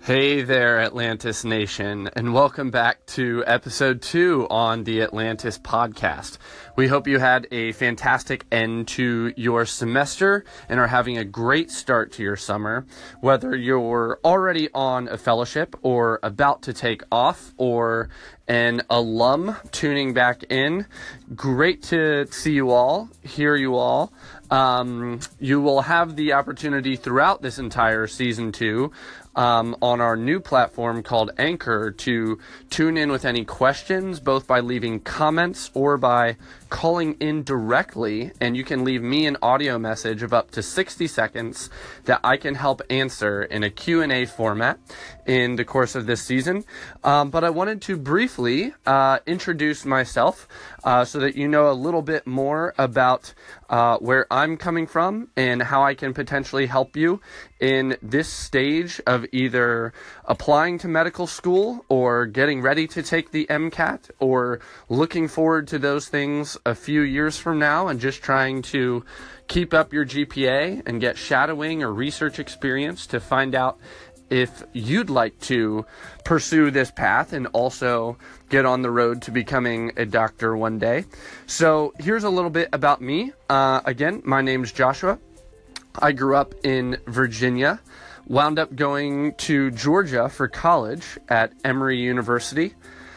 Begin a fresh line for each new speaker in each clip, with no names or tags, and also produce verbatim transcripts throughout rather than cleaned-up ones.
Hey there, Atlantis Nation, and welcome back to episode two on the Atlantis podcast. We hope you had a fantastic end to your semester and are having a great start to your summer. Whether you're already on a fellowship or about to take off or an alum tuning back in, great to see you all, hear you all. Um, you will have the opportunity throughout this entire season two Um, on our new platform called Anchor to tune in with any questions, both by leaving comments or by calling in directly, and you can leave me an audio message of up to sixty seconds that I can help answer in a Q and A format in the course of this season. Um, but I wanted to briefly uh, introduce myself uh, so that you know a little bit more about uh, where I'm coming from and how I can potentially help you in this stage of either applying to medical school or getting ready to take the MCAT or looking forward to those things a few years from now and just trying to keep up your G P A and get shadowing or research experience to find out if you'd like to pursue this path and also get on the road to becoming a doctor one day. So here's a little bit about me. Uh, again, my name's Joshua. I grew up in Virginia, wound up going to Georgia for college at Emory University,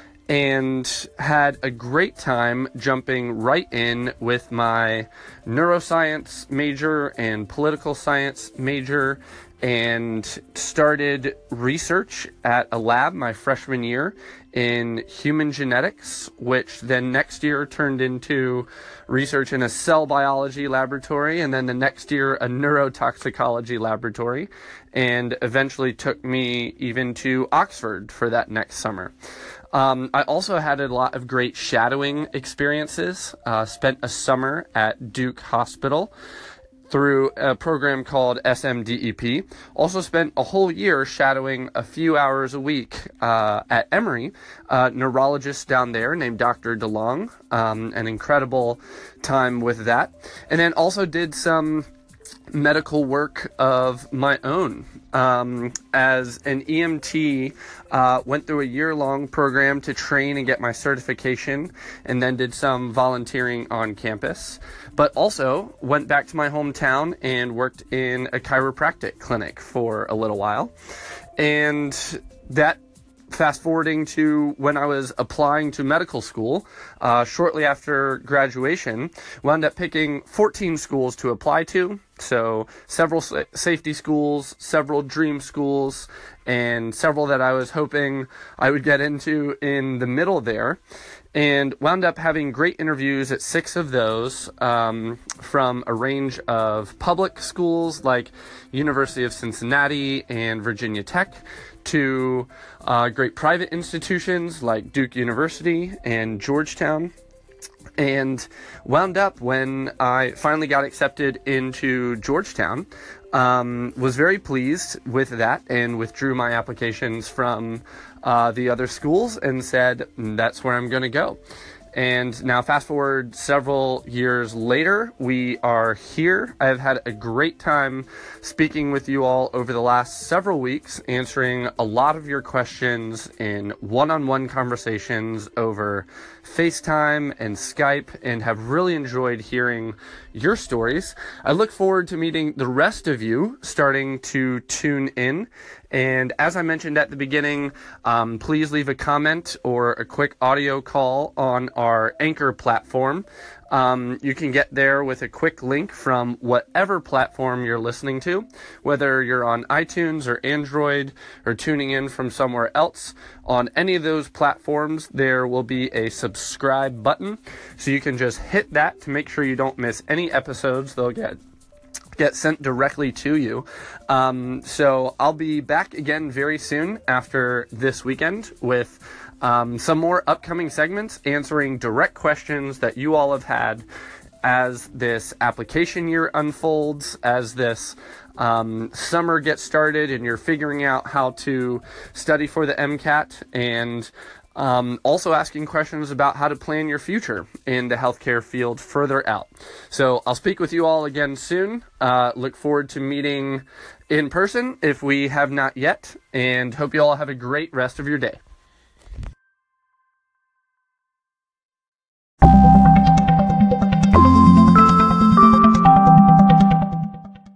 and had a great time jumping right in with my neuroscience major and political science major, and started research at a lab my freshman year in human genetics, which then next year turned into research in a cell biology laboratory, and then the next year a neurotoxicology laboratory, and eventually took me even to Oxford for that next summer. Um, I also had a lot of great shadowing experiences, uh, spent a summer at Duke Hospital through a program called S M D E P. Also spent a whole year shadowing a few hours a week uh, at Emory, a neurologist down there named Doctor DeLong, um, an incredible time with that. And then also did some medical work of my own. Um, as an E M T, uh, went through a year-long program to train and get my certification, and then did some volunteering on campus. But also went back to my hometown and worked in a chiropractic clinic for a little while. And that, fast forwarding to when I was applying to medical school, uh, shortly after graduation, wound up picking fourteen schools to apply to. So several sa- safety schools, several dream schools, and several that I was hoping I would get into in the middle there. And wound up having great interviews at six of those, um, from a range of public schools like University of Cincinnati and Virginia Tech, to uh, great private institutions like Duke University and Georgetown. And wound up when I finally got accepted into Georgetown, um, was very pleased with that and withdrew my applications from uh, the other schools and said, that's where I'm going to go. And now fast forward several years later, we are here. I've had a great time speaking with you all over the last several weeks, answering a lot of your questions in one-on-one conversations over FaceTime and Skype, and have really enjoyed hearing your stories. I look forward to meeting the rest of you starting to tune in. And as I mentioned at the beginning, um, please leave a comment or a quick audio call on our Anchor platform. Um, you can get there with a quick link from whatever platform you're listening to, whether you're on iTunes or Android or tuning in from somewhere else. On any of those platforms, there will be a subscribe button, so you can just hit that to make sure you don't miss any episodes. They'll get get sent directly to you. Um, so I'll be back again very soon after this weekend with um, some more upcoming segments answering direct questions that you all have had as this application year unfolds, as this um, summer gets started and you're figuring out how to study for the MCAT, and Um, also asking questions about how to plan your future in the healthcare field further out. So I'll speak with you all again soon. Uh, look forward to meeting in person if we have not yet, and hope you all have a great rest of your day.